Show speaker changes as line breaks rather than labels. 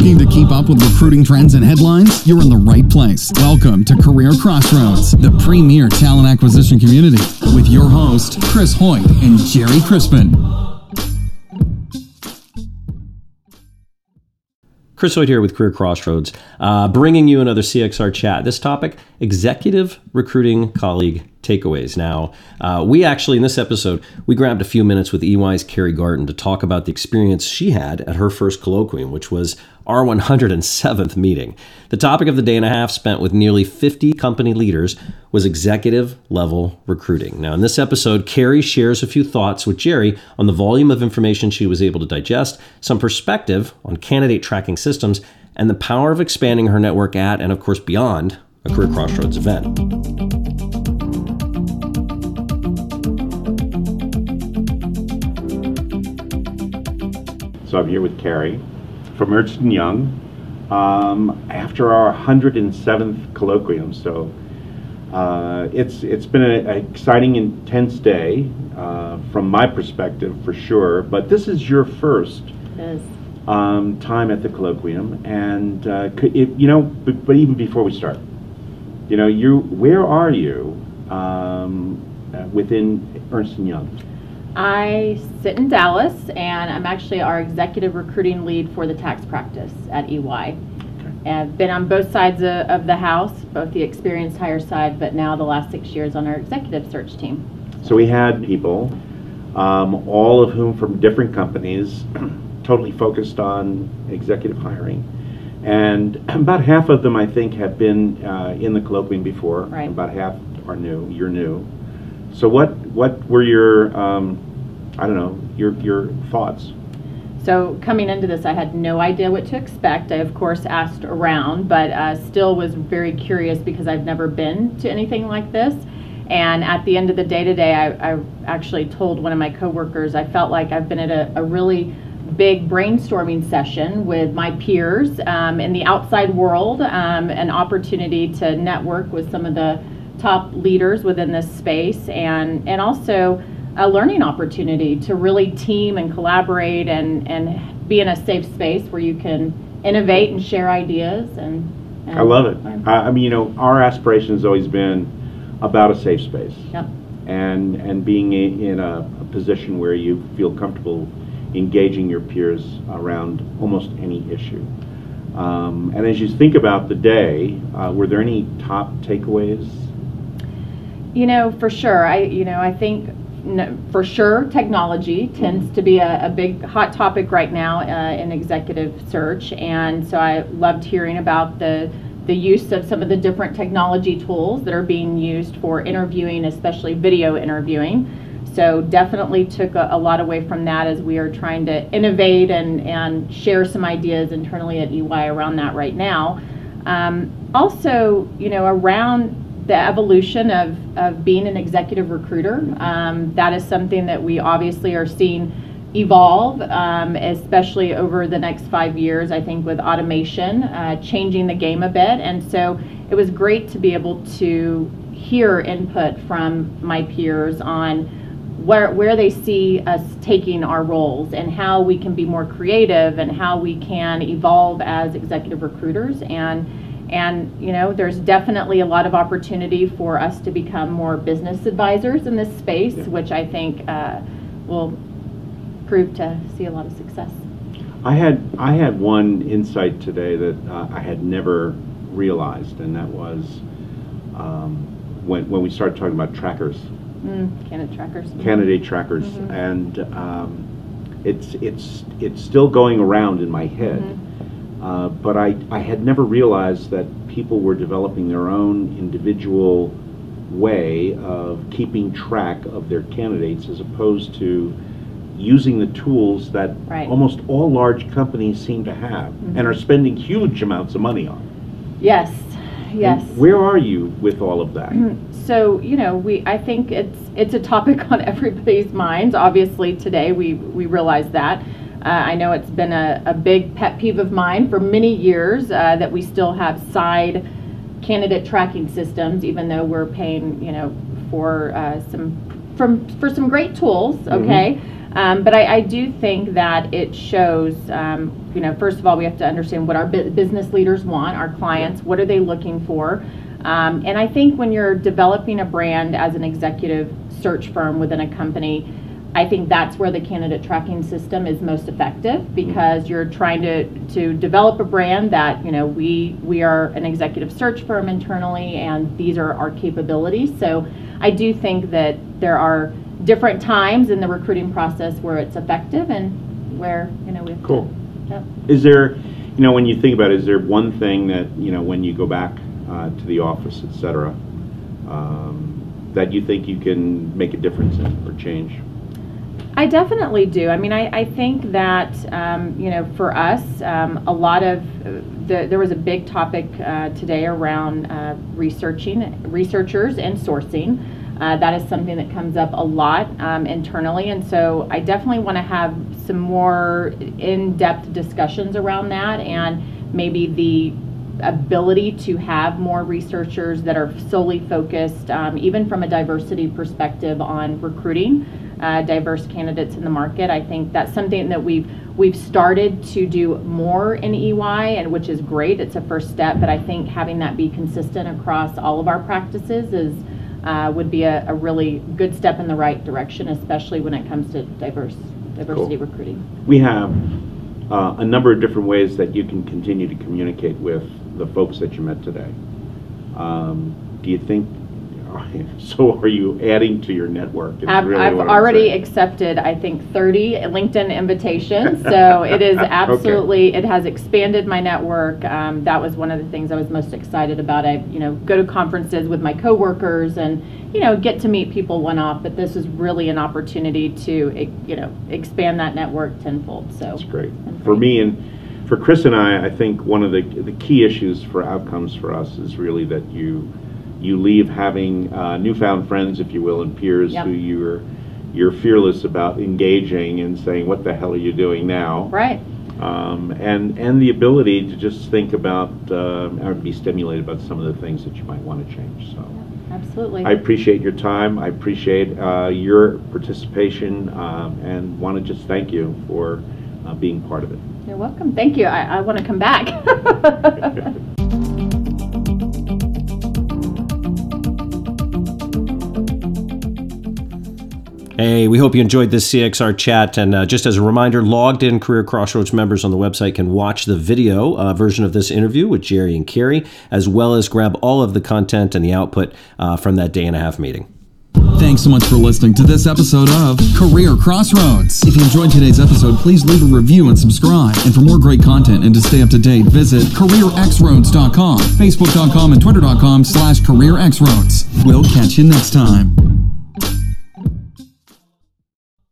Looking to keep up with recruiting trends and headlines? You're in the right place. Welcome to Career Crossroads, the premier talent acquisition community, with your host, Chris Hoyt and Jerry Crispin.
Chris Hoyt here with Career Crossroads, bringing you another CXR chat. This topic, executive recruiting colleague takeaways. Now, we actually, in this episode, we grabbed a few minutes with EY's Carrie Garten to talk about the experience she had at her first colloquium, which was our 107th meeting. The topic of the day and a half spent with nearly 50 company leaders was executive level recruiting. Now, in this episode, Carrie shares a few thoughts with Jerry on the volume of information she was able to digest, some perspective on candidate tracking systems, and the power of expanding her network at, and of course beyond, a Career Crossroads event.
So I'm here with Carrie from Ernst & Young after our 107th colloquium. So it's been an exciting, intense day from my perspective, for sure. But this is your first time at the colloquium, and but even before we start, where are you within Ernst & Young?
I sit in Dallas, and I'm actually our executive recruiting lead for the tax practice at EY.
Okay.
I've been on both sides of the house, both the experienced hire side, but now the last 6 years on our executive search team.
So we had people, all of whom from different companies, totally focused on executive hiring. And about half of them, I think, have been in the colloquium before.
Right.
About half are new. You're new. So what were your, your thoughts?
So coming into this, I had no idea what to expect. I, of course, asked around, but still was very curious because I've never been to anything like this. And at the end of the day today, I actually told one of my coworkers I felt like I've been at a really big brainstorming session with my peers in the outside world, an opportunity to network with some of the top leaders within this space, and also a learning opportunity to really team and collaborate and be in a safe space where you can innovate and share ideas. And
I love it. Our aspiration has always been about a safe space.
Yep.
And being in a position where you feel comfortable engaging your peers around almost any issue. And as you think about the day, were there any top takeaways?
For sure. I think for sure technology tends to be a big hot topic right now in executive search, and so I loved hearing about the use of some of the different technology tools that are being used for interviewing, especially video interviewing. So definitely took a lot away from that as we are trying to innovate and share some ideas internally at EY around that right now. Also, around the evolution of being an executive recruiter, that is something that we obviously are seeing evolve, especially over the next 5 years, I think, with automation changing the game a bit. And so it was great to be able to hear input from my peers on where they see us taking our roles and how we can be more creative and how we can evolve as executive recruiters. And there's definitely a lot of opportunity for us to become more business advisors in this space, which I think will prove to see a lot of success.
I had one insight today that I had never realized, and that was when we started talking about trackers.
Candidate trackers.
Candidate trackers, and it's still going around in my head. But I had never realized that people were developing their own individual way of keeping track of their candidates as opposed to using the tools that almost all large companies seem to have and are spending huge amounts of money on.
Yes.
And where are you with all of that?
So, I think it's a topic on everybody's minds. Obviously, today we realize that. I know it's been a big pet peeve of mine for many years that we still have side candidate tracking systems, even though we're paying, for some great tools. Okay, But I do think that it shows, first of all, we have to understand what our business leaders want, our clients, what are they looking for? And I think when you're developing a brand as an executive search firm within a company, I think that's where the candidate tracking system is most effective, because you're trying to develop a brand that, we are an executive search firm internally, and these are our capabilities. So I do think that there are different times in the recruiting process where it's effective and where, we have
Cool.
to. Yep.
Is there, when you think about it, is there one thing that, when you go back to the office, et cetera, that you think you can make a difference in or change?
I definitely do. I mean, I think that, for us, a lot of, there was a big topic today around researchers and sourcing. That is something that comes up a lot internally. And so I definitely want to have some more in-depth discussions around that, and maybe the ability to have more researchers that are solely focused, even from a diversity perspective, on recruiting diverse candidates in the market. I think that's something that we've started to do more in EY, and which is great. It's a first step, but I think having that be consistent across all of our practices would be a really good step in the right direction, especially when it comes to diversity recruiting.
We have a number of different ways that you can continue to communicate with the folks that you met today. Do you think, so are you adding to your network?
I've already accepted, I think, 30 LinkedIn invitations. So it is absolutely, okay. It has expanded my network. That was one of the things I was most excited about. I, go to conferences with my coworkers and, get to meet people one-off. But this is really an opportunity to, expand that network tenfold. So
that's great. For me and for Chris and I think one of the key issues for outcomes for us is really that you leave having newfound friends, if you will, and peers. Yep. Who you're fearless about engaging and saying, what the hell are you doing now?
Right.
And the ability to just think about or be stimulated about some of the things that you might want to change. So
yeah, absolutely.
I appreciate your time. I appreciate your participation, and want to just thank you for being part of it.
You're welcome. Thank you. I want to come back.
Hey, we hope you enjoyed this CXR chat. And just as a reminder, logged in Career Crossroads members on the website can watch the video version of this interview with Jerry and Carrie, as well as grab all of the content and the output from that day-and-a-half meeting.
Thanks so much for listening to this episode of Career Crossroads. If you enjoyed today's episode, please leave a review and subscribe. And for more great content and to stay up to date, visit CareerXroads.com, Facebook.com, and Twitter.com/CareerXroads. We'll catch you next time.